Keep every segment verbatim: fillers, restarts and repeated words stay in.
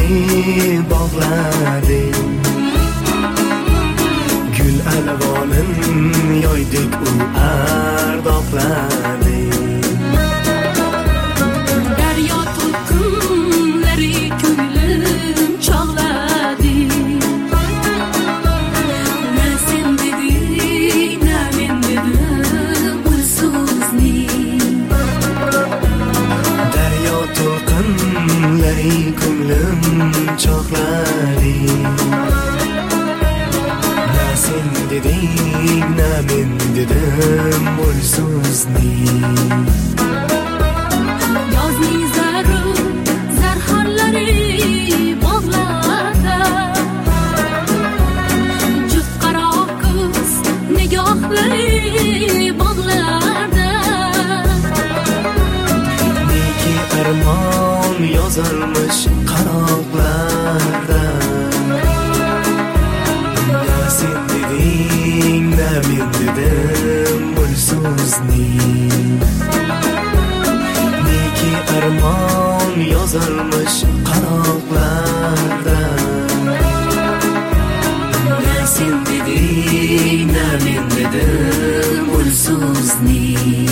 bog'lading, gul alvonin yoydek u ardoqlading. Daryo to'lqinlari ko'nglim chog'ladi. Na sen deding, na men dedim bu so'zni. Daryo to'lqinlari ko'nglim chog'ladi. Na sen deding, na men dedim bu so'zni. Yozning zarur zarharlari bog'larda, juft qaro ko'z nigohlari bog'larda. Neki armon yozilmish qaroqlarda. Na sen deding, na men dedim bu so'zni. Neki armon yozilmish qaroqlarda. Na sen deding, na men dedim bu so'zni.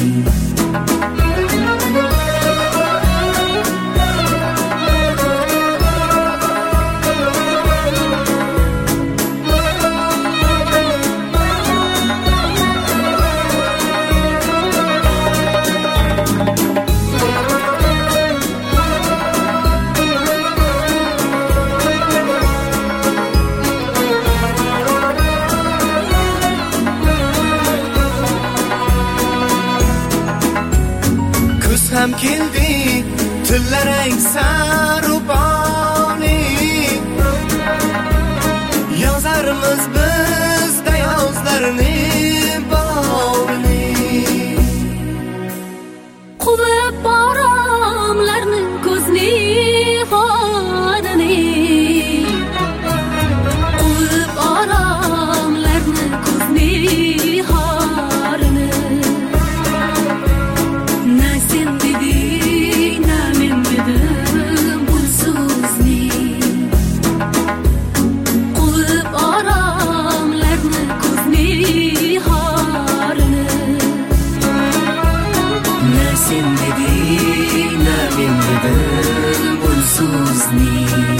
Ham keldi tillarang saruboni, yozarmiz bizda yozlarni borini. Quvib boromlarni ko'zni xonini, quvib boromlarni ko'zni xorini. Na sen deding, na men dedim bu so'zni. Quvib boromlarni ko'zni xorini. Na sen deding, na men dedim bu so'zni.